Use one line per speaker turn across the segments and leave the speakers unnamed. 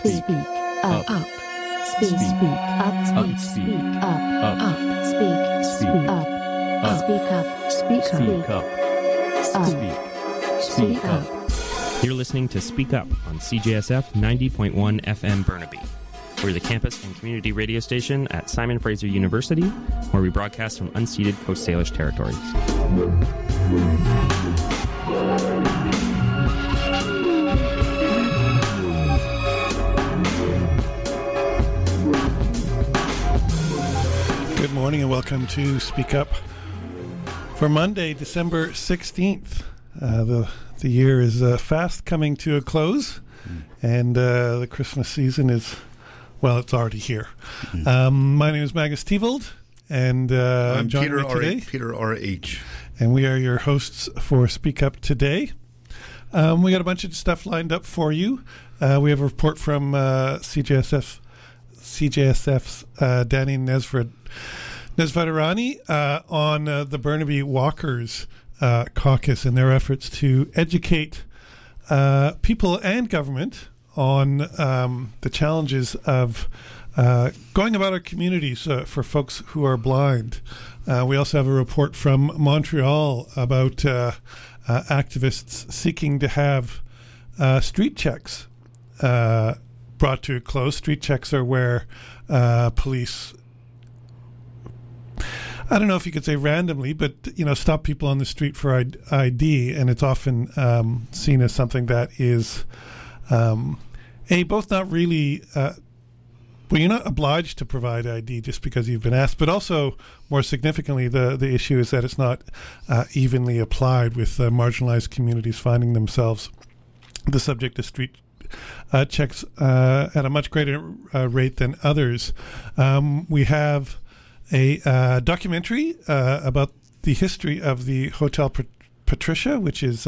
Speak up. Speak up. Speak up. Speak up. Speak up. Speak up.
You're listening to Speak Up on CJSF 90.1 FM Burnaby. We're the campus and community radio station at Simon Fraser University, where we broadcast from unceded Coast Salish territories.
Good morning and welcome to Speak Up for Monday, December 16th. The year is fast coming to a close, and the Christmas season is, well, it's already here. My name is Magus Tevold, and
I'm
joining me today,
Peter R.H.
And we are your hosts for Speak Up today. We got a bunch of stuff lined up for you. We have a report from CJSF's Danny Nesvatirani on the Burnaby Walkers caucus and their efforts to educate people and government on the challenges of going about our communities for folks who are blind. We also have a report from Montreal about activists seeking to have street checks brought to a close. Street checks are where police, I don't know if you could say randomly, but stop people on the street for ID, and it's often seen as something that is both not really. Well, you're not obliged to provide ID just because you've been asked, but also, more significantly, the issue is that it's not evenly applied, with marginalized communities finding themselves the subject of street checks at a much greater rate than others. We have a documentary about the history of the Hotel Patricia, which is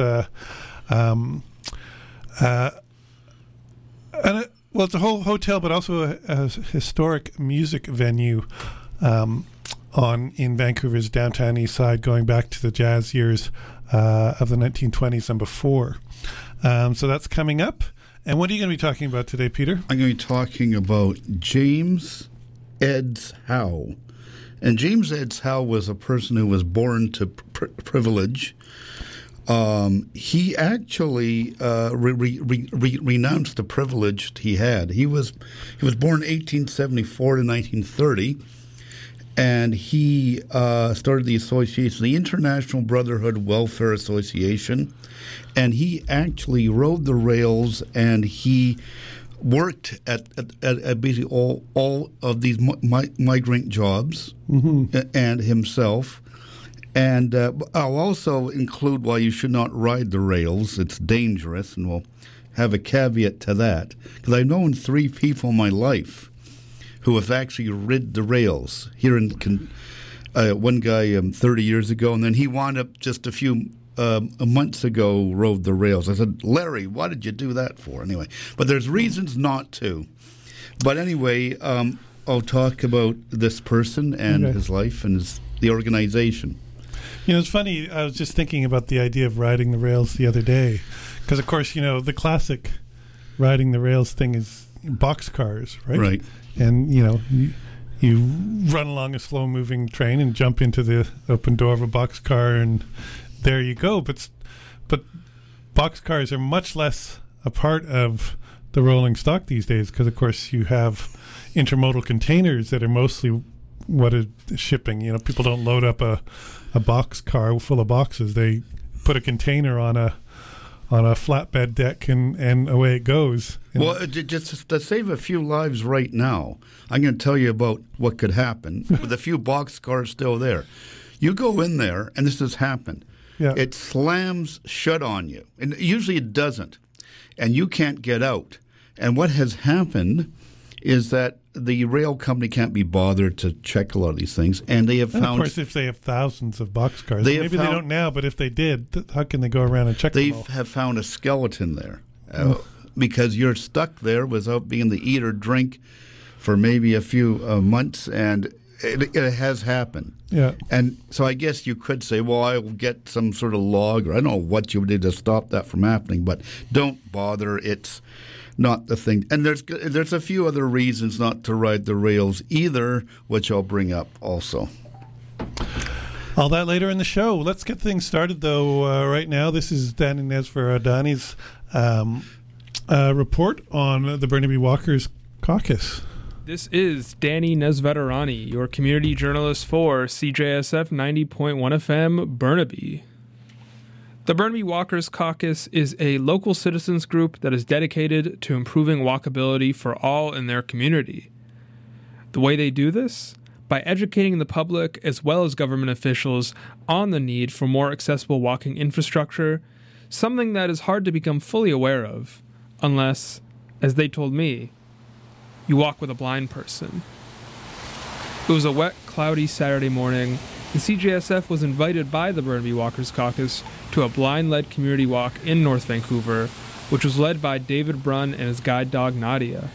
it's a whole hotel, but also a historic music venue in Vancouver's downtown east side, going back to the jazz years of the 1920s and before. So that's coming up. And what are you going to be talking about today, Peter?
I'm going to be talking about James Edds Howe. And James Edds Howe was a person who was born to privilege. He actually renounced the privilege he had. He was born 1874 to 1930, and he started the association, the International Brotherhood Welfare Association, and he actually rode the rails, and he worked at basically all of these migrant jobs, and himself. And I'll also include why you should not ride the rails. It's dangerous, and we'll have a caveat to that. Because I've known 3 people in my life who have actually rid the rails. Here in one guy 30 years ago, and then he wound up just a few months ago rode the rails. I said, Larry, why did you do that for? Anyway, but there's reasons not to. But anyway, I'll talk about this person and his life and the organization.
It's funny, I was just thinking about the idea of riding the rails the other day. Because, of course, the classic riding the rails thing is boxcars, right?
Right.
And, you run along a slow-moving train and jump into the open door of a boxcar, and there you go. But boxcars are much less a part of the rolling stock these days because, of course, you have intermodal containers that are mostly what is shipping. People don't load up a box car full of boxes. They put a container on a flatbed deck and away it goes.
Well, just to save a few lives right now, I'm going to tell you about what could happen with a few box cars still there. You go in there, and this has happened.
Yeah.
It slams shut on you, and usually it doesn't, and you can't get out. And what has happened is that the rail company can't be bothered to check a lot of these things, and they have found.
Of course, if they have thousands of boxcars, maybe they don't now. But if they did, how can they go around and check them all?
They have found a skeleton there because you're stuck there without being able to eat or drink for maybe a few months, and it has happened.
Yeah.
And so I guess you could say, well, I will get some sort of log, or I don't know what you did to stop that from happening, but don't bother. It's not the thing. And there's a few other reasons not to ride the rails either, which I'll bring up also.
All that later in the show. Let's get things started, though. Right now, this is Danny Nesverodani's report on the Burnaby Walkers Caucus.
This is Danny Nesvetorani, your community journalist for CJSF 90.1 FM Burnaby. The Burnaby Walkers Caucus is a local citizens group that is dedicated to improving walkability for all in their community. The way they do this? By educating the public as well as government officials on the need for more accessible walking infrastructure, something that is hard to become fully aware of, unless, as they told me, you walk with a blind person. It was a wet, cloudy Saturday morning, and CJSF was invited by the Burnaby Walkers Caucus to a blind-led community walk in North Vancouver, which was led by David Brunn and his guide dog Nadia.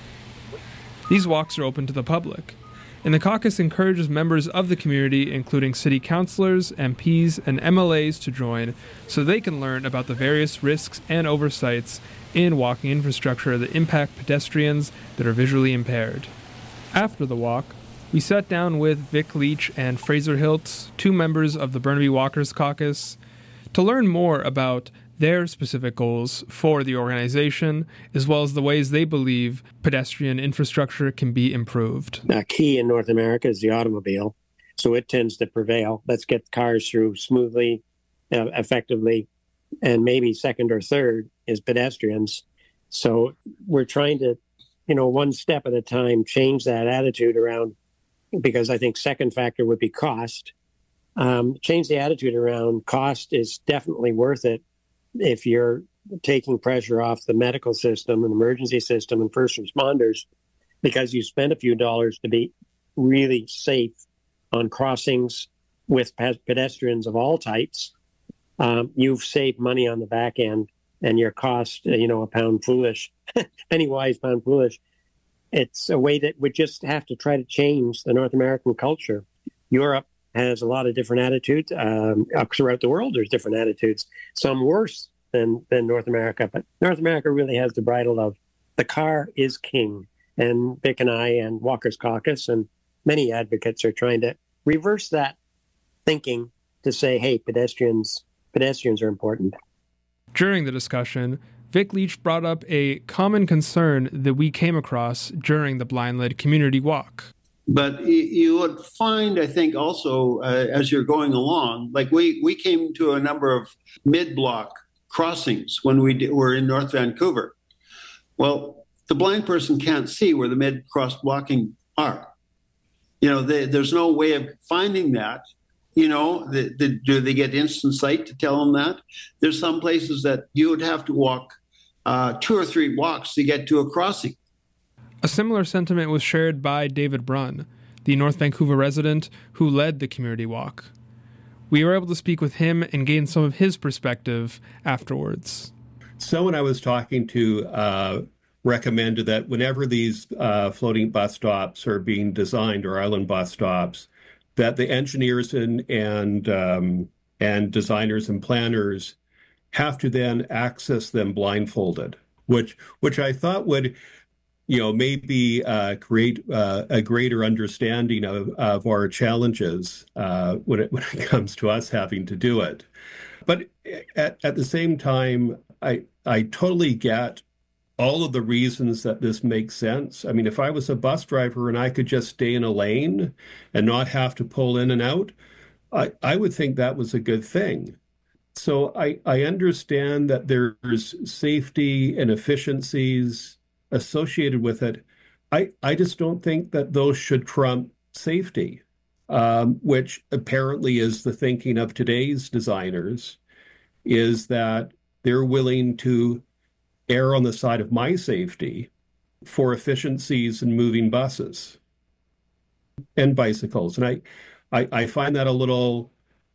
These walks are open to the public, and the caucus encourages members of the community, including city councillors, MPs, and MLAs, to join so they can learn about the various risks and oversights in walking infrastructure that impact pedestrians that are visually impaired. After the walk, we sat down with Vic Leach and Fraser Hiltz, two members of the Burnaby Walkers Caucus, to learn more about their specific goals for the organization, as well as the ways they believe pedestrian infrastructure can be improved.
Key in North America is the automobile, so it tends to prevail. Let's get cars through smoothly, effectively, and maybe second or third is pedestrians. So we're trying to, one step at a time, change that attitude around, because I think second factor would be cost. Change the attitude around cost is definitely worth it if you're taking pressure off the medical system and emergency system and first responders, because you spend a few dollars to be really safe on crossings with pedestrians of all types. You've saved money on the back end, and your cost, a pound foolish, penny wise, pound foolish. It's a way that we just have to try to change the North American culture. Europe has a lot of different attitudes. Throughout the world, there's different attitudes, some worse than North America. But North America really has the bridle of the car is king. And Vic and I and Walkers Caucus and many advocates are trying to reverse that thinking to say, hey, pedestrians are important.
During the discussion, Vic Leach brought up a common concern that we came across during the blind-led community walk.
But you would find, I think, also as you're going along, like we came to a number of mid-block crossings when we were in North Vancouver. Well, the blind person can't see where the mid-cross blocking are. There's no way of finding that. Do they get instant sight to tell them that? There's some places that you would have to walk 2 or 3 blocks to get to a crossing.
A similar sentiment was shared by David Brunn, the North Vancouver resident who led the community walk. We were able to speak with him and gain some of his perspective afterwards.
Someone I was talking to recommended that whenever these floating bus stops are being designed, or island bus stops, that the engineers and designers and planners have to then access them blindfolded, which I thought would, maybe create a greater understanding of our challenges when it comes to us having to do it. But at the same time, I totally get all of the reasons that this makes sense. I mean, if I was a bus driver and I could just stay in a lane and not have to pull in and out, I would think that was a good thing. So I understand that there's safety and efficiencies associated with it. I just don't think that those should trump safety, which apparently is the thinking of today's designers, is that they're willing to err on the side of my safety for efficiencies in moving buses and bicycles. And I find that a little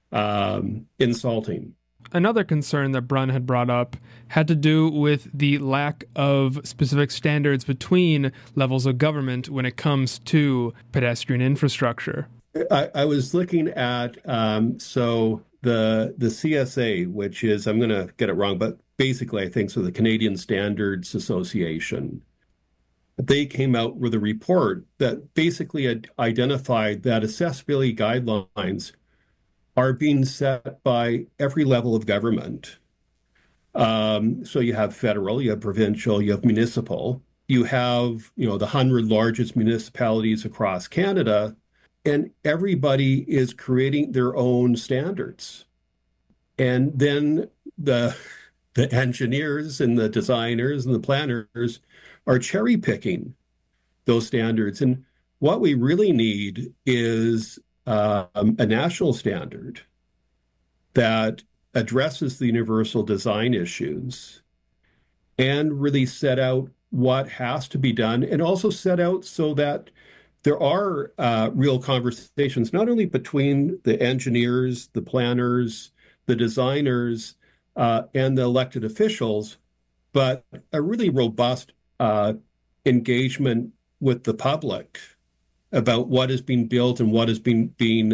insulting.
Another concern that Brunn had brought up had to do with the lack of specific standards between levels of government when it comes to pedestrian infrastructure.
I was looking at so the CSA, which is, I'm going to get it wrong, but basically I think so, the Canadian Standards Association. They came out with a report that basically identified that accessibility guidelines are being set by every level of government. So you have federal, you have provincial, you have municipal, you have, the 100 largest municipalities across Canada, and everybody is creating their own standards. And then the engineers and the designers and the planners are cherry picking those standards. And what we really need is a national standard that addresses the universal design issues and really set out what has to be done, and also set out so that there are real conversations, not only between the engineers, the planners, the designers, and the elected officials, but a really robust engagement with the public about what is being built and what is being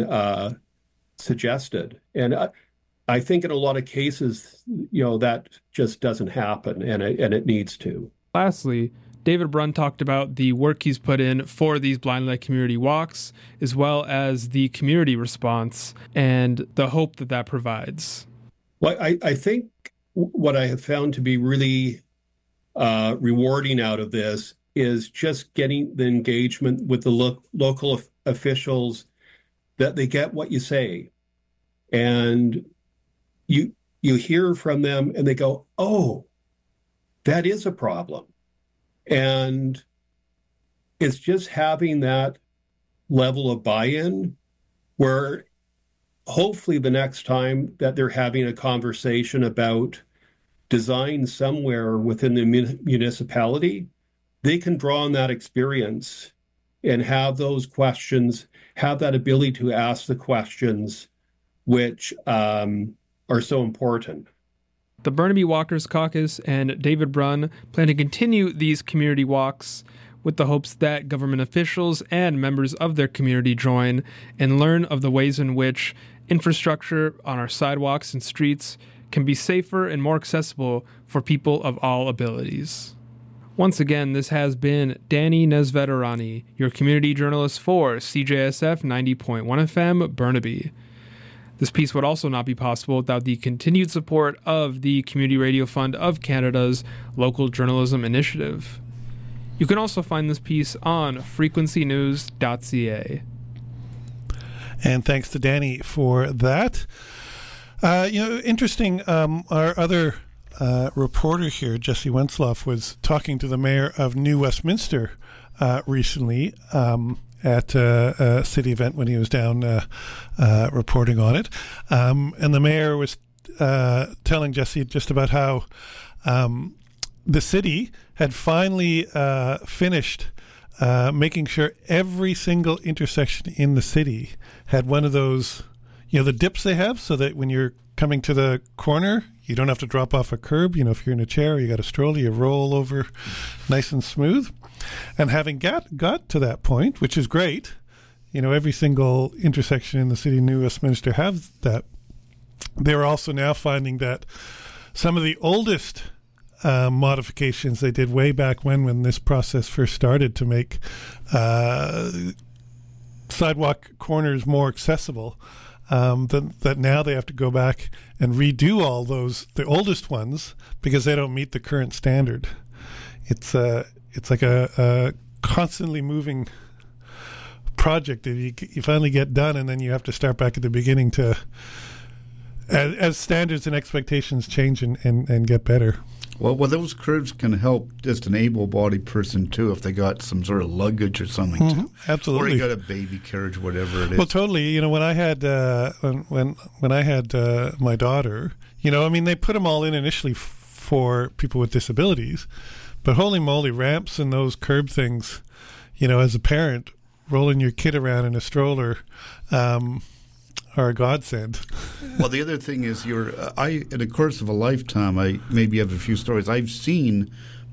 suggested. And I think in a lot of cases, that just doesn't happen, and it needs to. Lastly,
David Brunn talked about the work he's put in for these Blind Light community walks, as well as the community response and the hope that provides.
Well, I think what I have found to be really rewarding out of this is just getting the engagement with the local officials, that they get what you say. And you hear from them and they go, oh, that is a problem. And it's just having that level of buy-in where hopefully the next time that they're having a conversation about design somewhere within the municipality, they can draw on that experience and have those questions, have that ability to ask the questions which are so important.
The Burnaby Walkers Caucus and David Brunn plan to continue these community walks with the hopes that government officials and members of their community join and learn of the ways in which infrastructure on our sidewalks and streets can be safer and more accessible for people of all abilities. Once again, this has been Danny Nesveterani, your community journalist for CJSF 90.1 FM, Burnaby. This piece would also not be possible without the continued support of the Community Radio Fund of Canada's Local Journalism Initiative. You can also find this piece on frequencynews.ca.
And thanks to Danny for that. Interesting, our other reporter here, Jesse Wensloff, was talking to the mayor of New Westminster recently at a city event when he was down reporting on it. And the mayor was telling Jesse just about how the city had finally finished making sure every single intersection in the city had one of those, the dips they have, so that when you're coming to the corner, you don't have to drop off a curb. If you're in a chair or you got a stroller, you roll over nice and smooth. And having got to that point, which is great, every single intersection in the city of New Westminster has that. They're also now finding that some of the oldest modifications they did way back when this process first started to make sidewalk corners more accessible, that now they have to go back and redo all those, the oldest ones, because they don't meet the current standard. It's like a constantly moving project that you finally get done, and then you have to start back at the beginning to as standards and expectations change and get better.
Well, those curbs can help just an able-bodied person too, if they got some sort of luggage or something.
Mm-hmm.
Too.
Absolutely.
Or you got a baby carriage, whatever it is.
Well, totally. When I had when I had my daughter, they put them all in initially for people with disabilities, but holy moly, ramps and those curb things, as a parent, rolling your kid around in a stroller are a godsend.
Well, the other thing is in the course of a lifetime, I maybe have a few stories. I've seen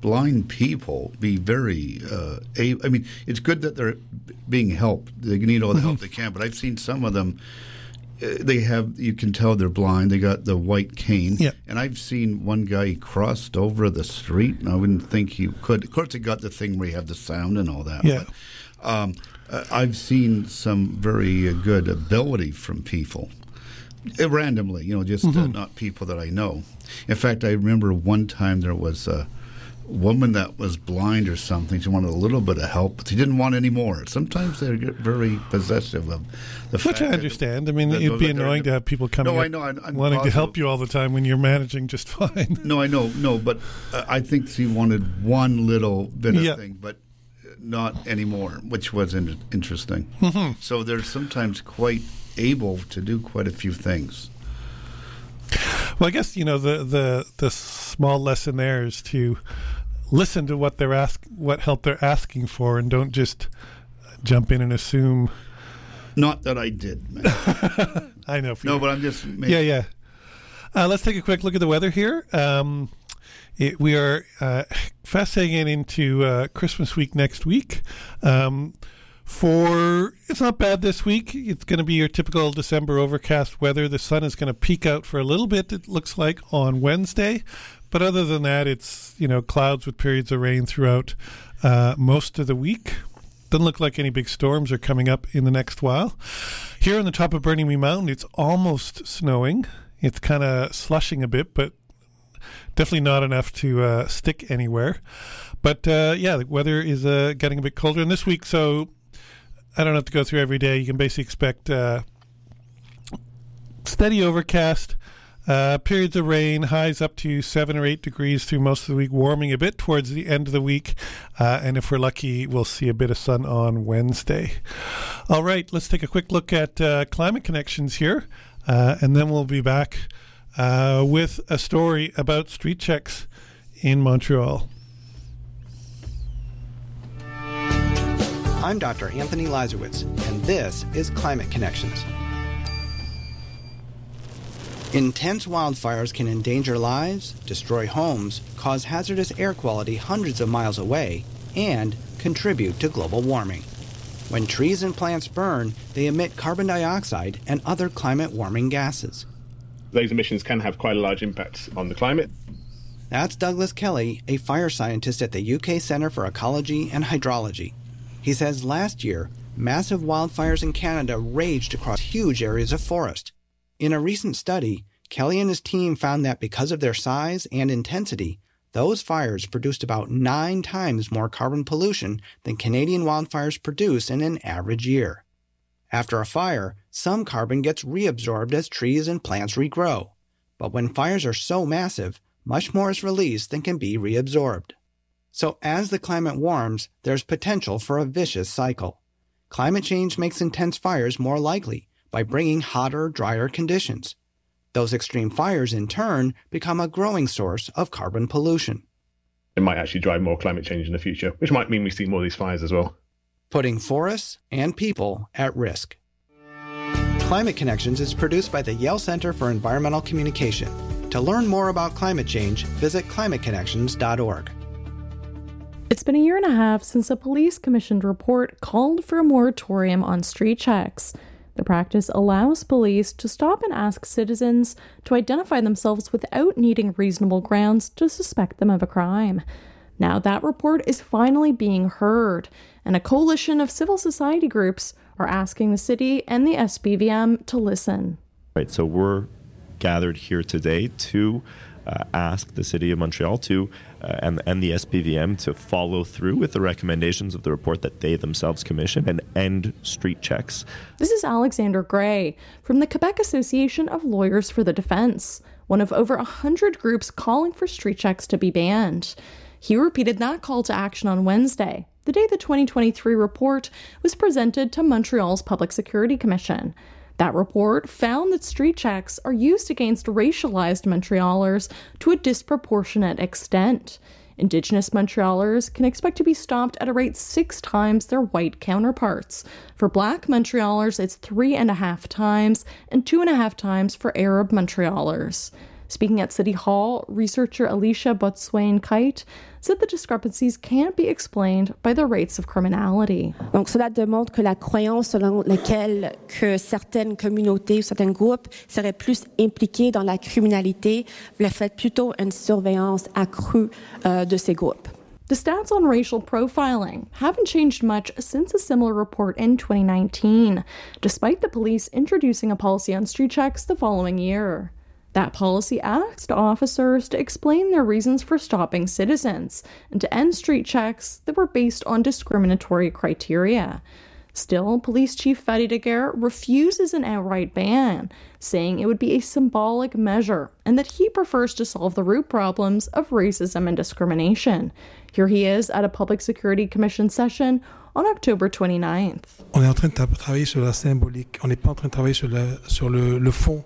blind people be very I mean, it's good that they're being helped. They need all the help they can, but I've seen some of them, you can tell they're blind. They got the white cane.
Yeah.
And I've seen one guy, he crossed over the street, and I wouldn't think he could. Of course, they got the thing where you have the sound and all that.
Yeah.
But, I've seen some very good ability from people. Randomly, just not people that I know. In fact, I remember one time there was a woman that was blind or something. She wanted a little bit of help, but she didn't want any more. Sometimes they get very possessive of the fact.
Which I understand. I mean, it'd be annoying to have people coming
I know, I'm
wanting
positive
to help you all the time when you're managing just fine.
No, I know. No, but I think she wanted one little bit of thing, but not anymore, which was interesting. So they're sometimes quite able to do quite a few things.
Well, I guess the small lesson there is to listen to what what help they're asking for, and don't just jump in and assume.
Not that I did, man.
I know.
But I'm just
yeah. Let's take a quick look at the weather here. We are fast heading into Christmas week next week. It's not bad this week. It's going to be your typical December overcast weather. The sun is going to peek out for a little bit, it looks like, on Wednesday. But other than that, it's clouds with periods of rain throughout most of the week. Doesn't look like any big storms are coming up in the next while. Here on the top of Burnaby Mountain, it's almost snowing. It's kind of slushing a bit, but definitely not enough to stick anywhere. But the weather is getting a bit colder. And this week, so I don't have to go through every day. You can basically expect steady overcast, periods of rain, highs up to 7 or 8 degrees through most of the week, warming a bit towards the end of the week. And if we're lucky, we'll see a bit of sun on Wednesday. All right, let's take a quick look at Climate Connections here. And then we'll be back with a story about street checks in Montreal.
I'm Dr. Anthony Lazarowitz, and this is Climate Connections. Intense wildfires can endanger lives, destroy homes, cause hazardous air quality hundreds of miles away, and contribute to global warming. When trees and plants burn, they emit carbon dioxide and other climate-warming gases.
Those emissions can have quite a large impact on the climate.
That's Douglas Kelly, a fire scientist at the UK Centre for Ecology and Hydrology. He says last year, massive wildfires in Canada raged across huge areas of forest. In a recent study, Kelly and his team found that because of their size and intensity, those fires produced about 9 times more carbon pollution than Canadian wildfires produce in an average year. After a fire, some carbon gets reabsorbed as trees and plants regrow. But when fires are so massive, much more is released than can be reabsorbed. So as the climate warms, there's potential for a vicious cycle. Climate change makes intense fires more likely by bringing hotter, drier conditions. Those extreme fires, in turn, become a growing source of carbon pollution.
It might actually drive more climate change in the future, which might mean we see more of these fires as well.
Putting forests and people at risk. Climate Connections is produced by the Yale Center for Environmental Communication. To learn more about climate change, visit climateconnections.org.
It's been a year and a half since a police-commissioned report called for a moratorium on street checks. The practice allows police to stop and ask citizens to identify themselves without needing reasonable grounds to suspect them of a crime. Now that report is finally being heard, and a coalition of civil society groups are asking the city and the SPVM to listen.
Right, so we're gathered here today to ask the City of Montreal to and the SPVM to follow through with the recommendations of the report that they themselves commissioned and end street checks.
This is Alexander Gray from the Quebec Association of Lawyers for the Defense, one of over 100 groups calling for street checks to be banned. He repeated that call to action on Wednesday, the day the 2023 report was presented to Montreal's Public Security Commission. That report found that street checks are used against racialized Montrealers to a disproportionate extent. Indigenous Montrealers can expect to be stopped at a rate 6 times their white counterparts. For Black Montrealers, it's 3.5 times, and 2.5 times for Arab Montrealers. Speaking at City Hall, researcher Alicia Botswain-Kite said the discrepancies can't be explained by the rates of criminality.
Donc cela démontre que la croyance selon laquelle que certaines communautés ou certains groupes seraient plus impliqués dans la criminalité reflète plutôt une surveillance accrue de ces groupes.
The stats on racial profiling haven't changed much since a similar report in 2019, despite the police introducing a policy on street checks the following year. That policy asked officers to explain their reasons for stopping citizens and to end street checks that were based on discriminatory criteria. Still, Police Chief Fadi Daguerre refuses an outright ban, saying it would be a symbolic measure and that he prefers to solve the root problems of racism and discrimination. Here he is at a Public Security Commission session on October 29th.
On est en train de travailler sur la symbolique, on n'est pas en train de travailler sur le fond,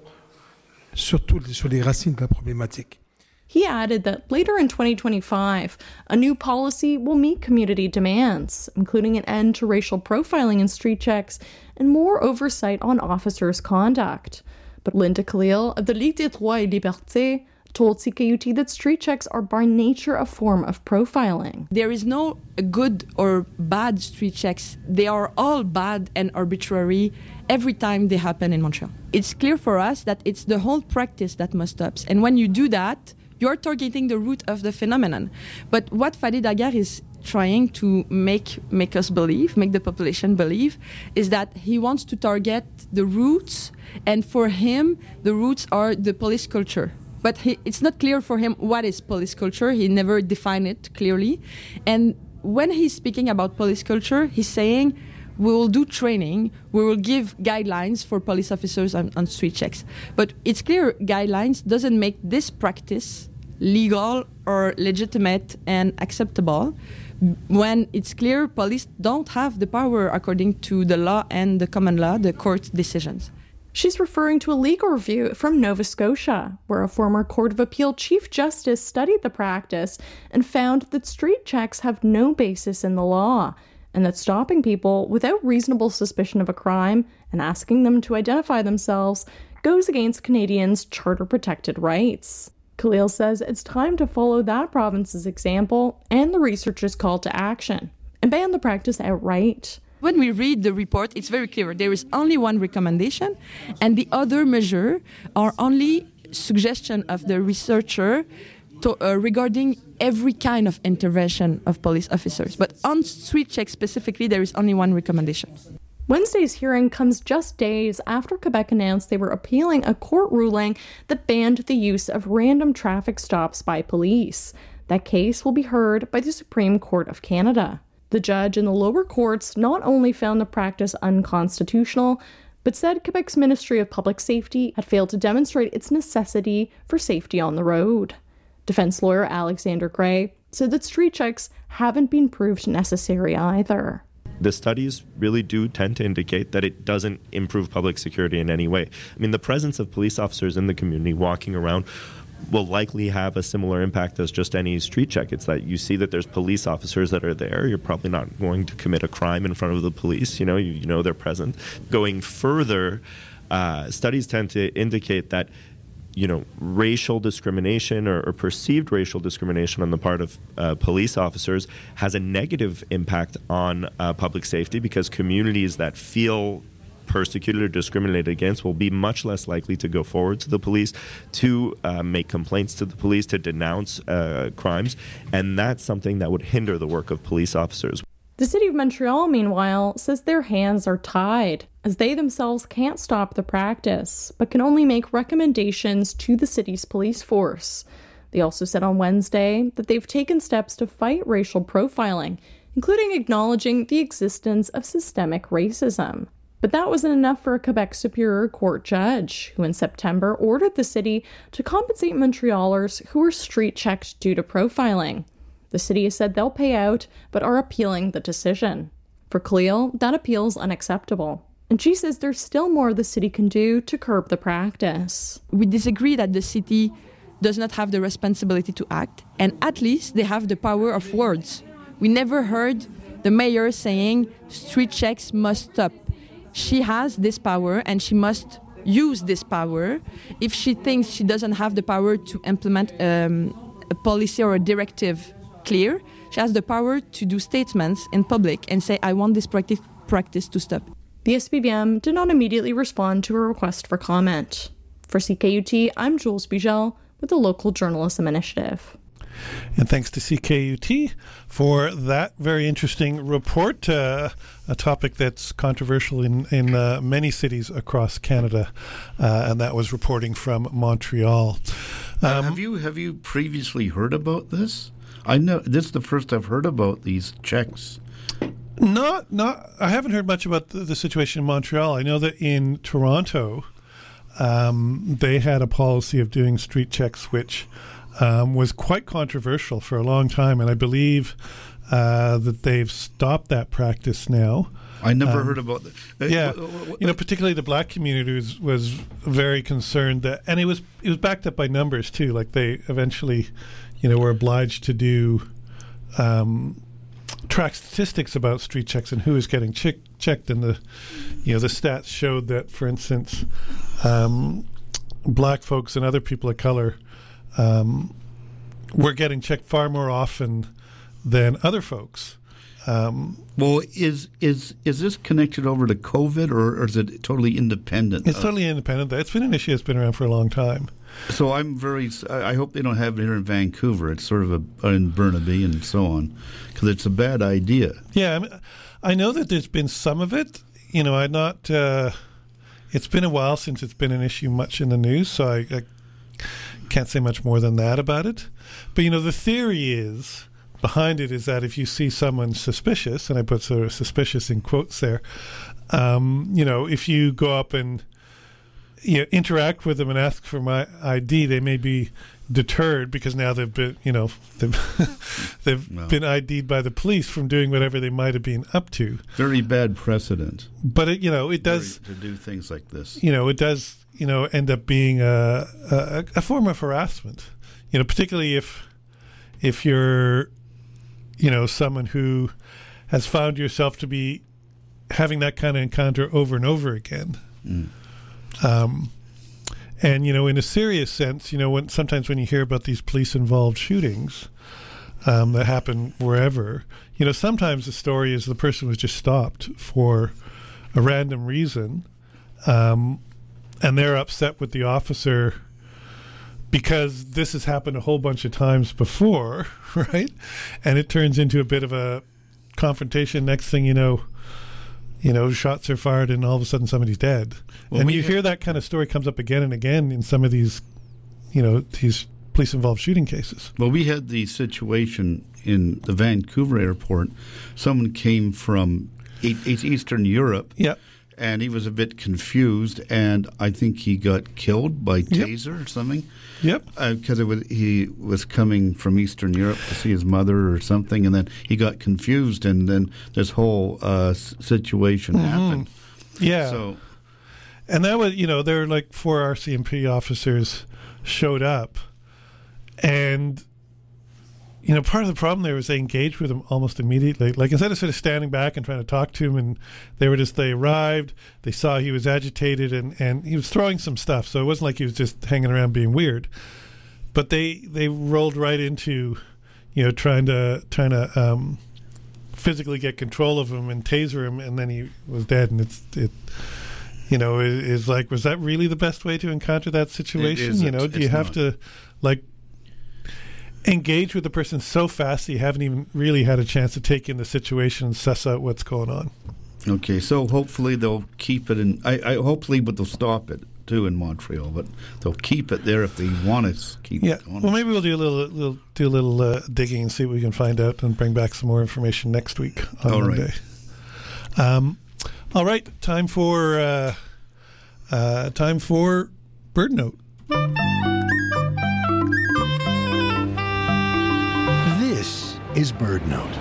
surtout sur les racines de la problématique.
He added that later in 2025, a new policy will meet community demands, including an end to racial profiling in street checks and more oversight on officers' conduct. But Linda Khalil of the Ligue des Droits et Libertés told CKUT that street checks are by nature a form of profiling.
There is no good or bad street checks. They are all bad and arbitrary every time they happen in Montreal. It's clear for us that it's the whole practice that must stop. And when you do that, you're targeting the root of the phenomenon. But what Fadi Daguerre is trying to make us believe, make the population believe, is that he wants to target the roots, and for him, the roots are the police culture. But it's not clear for him what is police culture. He never defined it clearly. And when he's speaking about police culture, he's saying, we will do training, we will give guidelines for police officers on street checks. But it's clear guidelines doesn't make this practice legal or legitimate and acceptable when it's clear police don't have the power according to the law and the common law, the court decisions.
She's referring to a legal review from Nova Scotia, where a former Court of Appeal Chief Justice studied the practice and found that street checks have no basis in the law, and that stopping people without reasonable suspicion of a crime and asking them to identify themselves goes against Canadians' charter-protected rights. Khalil says it's time to follow that province's example and the researchers' call to action and ban the practice outright.
When we read the report, it's very clear. There is only one recommendation, and the other measures are only suggestion of the researcher regarding every kind of intervention of police officers. But on street checks specifically, there is only one recommendation.
Wednesday's hearing comes just days after Quebec announced they were appealing a court ruling that banned the use of random traffic stops by police. That case will be heard by the Supreme Court of Canada. The judge in the lower courts not only found the practice unconstitutional, but said Quebec's Ministry of Public Safety had failed to demonstrate its necessity for safety on the road. Defense lawyer Alexander Gray said that street checks haven't been proved necessary either.
The studies really do tend to indicate that it doesn't improve public security in any way. I mean, the presence of police officers in the community walking around will likely have a similar impact as just any street check. It's that you see that there's police officers that are there. You're probably not going to commit a crime in front of the police. You know they're present. Going further, studies tend to indicate that racial discrimination or perceived racial discrimination on the part of police officers has a negative impact on public safety, because communities that feel persecuted or discriminated against will be much less likely to go forward to the police, to make complaints to the police, to denounce crimes, and that's something that would hinder the work of police officers.
The City of Montreal, meanwhile, says their hands are tied, as they themselves can't stop the practice, but can only make recommendations to the city's police force. They also said on Wednesday that they've taken steps to fight racial profiling, including acknowledging the existence of systemic racism. But that wasn't enough for a Quebec Superior Court judge, who in September ordered the city to compensate Montrealers who were street-checked due to profiling. The city has said they'll pay out, but are appealing the decision. For Khalil, that appeal is unacceptable. And she says there's still more the city can do to curb the practice.
We disagree that the city does not have the responsibility to act, and at least they have the power of words. We never heard the mayor saying street checks must stop. She has this power, and she must use this power. If she thinks she doesn't have the power to implement a policy or a directive clear, she has the power to do statements in public and say, I want this practice to stop.
The SPVM did not immediately respond to a request for comment. For CKUT, I'm Jules Bugel with the Local Journalism Initiative.
And thanks to CKUT for that very interesting report, a topic that's controversial in many cities across Canada, and that was reporting from Montreal.
Have you previously heard about this? I know this is the first I've heard about these checks.
I haven't heard much about the situation in Montreal. I know that in Toronto, they had a policy of doing street checks, which was quite controversial for a long time, and I believe that they've stopped that practice now.
I never heard about that.
Yeah, particularly the black community was very concerned that, and it was backed up by numbers too. Like they eventually, were obliged to do track statistics about street checks and who was getting checked, and the stats showed that, for instance, black folks and other people of color were getting checked far more often than other folks.
Well, is this connected over to COVID, or is it totally independent?
It's totally independent. It's been an issue that's been around for a long time.
So I hope they don't have it here in Vancouver. It's sort of in Burnaby and so on, because it's a bad idea.
Yeah, I know that there's been some of it. It's been a while since it's been an issue much in the news, so I can't say much more than that about it. But, the theory behind it is that if you see someone suspicious, and I put sort of suspicious in quotes there, if you go up and interact with them and ask for my ID, they may be deterred because now they've been, they've been ID'd by the police from doing whatever they might have been up to.
Very bad precedent.
But it does
to do things like this.
It does end up being a form of harassment. Particularly if you're someone who has found yourself to be having that kind of encounter over and over again. And in a serious sense, sometimes when you hear about these police-involved shootings that happen wherever, sometimes the story is the person was just stopped for a random reason, and they're upset with the officer because this has happened a whole bunch of times before, right? And it turns into a bit of a confrontation. Next thing you know, shots are fired and all of a sudden somebody's dead. Well, and you hear that kind of story comes up again and again in some of these, these police-involved shooting cases.
Well, we had the situation in the Vancouver airport. Someone came from Eastern Europe.
Yep.
And he was a bit confused, and I think he got killed by taser or something.
Yep.
Because he was coming from Eastern Europe to see his mother or something, and then he got confused, and then this whole situation happened.
Yeah.
So,
and that was, there were like 4 RCMP officers showed up, and part of the problem there was they engaged with him almost immediately. Like, instead of sort of standing back and trying to talk to him, and they arrived, they saw he was agitated, and he was throwing some stuff. So it wasn't like he was just hanging around being weird. But they rolled right into, trying to physically get control of him and taser him, and then he was dead. And it's like, was that really the best way to encounter that situation? Do you have to, engage with the person so fast that you haven't even really had a chance to take in the situation and suss out what's going on?
Okay, so hopefully they'll keep it in. Hopefully, but they'll stop it too in Montreal. But they'll keep it there if they want to keep it going.
Well, maybe we'll do a little digging and see what we can find out, and bring back some more information next week on Monday. Right. All right, time for Bird Note.
Is Bird Note.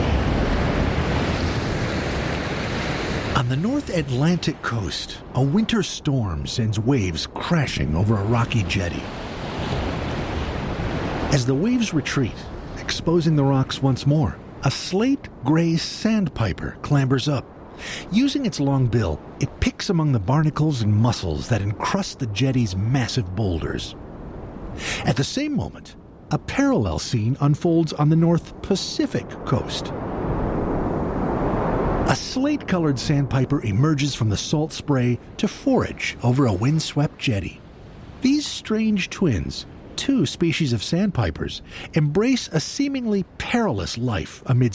On the North Atlantic coast, a winter storm sends waves crashing over a rocky jetty. As the waves retreat, exposing the rocks once more, a slate-gray sandpiper clambers up, Using its long bill, it picks among the barnacles and mussels that encrust the jetty's massive boulders. At the same moment, a parallel scene unfolds on the North Pacific coast. A slate-colored sandpiper emerges from the salt spray to forage over a windswept jetty. These strange twins, two species of sandpipers, embrace a seemingly perilous life amid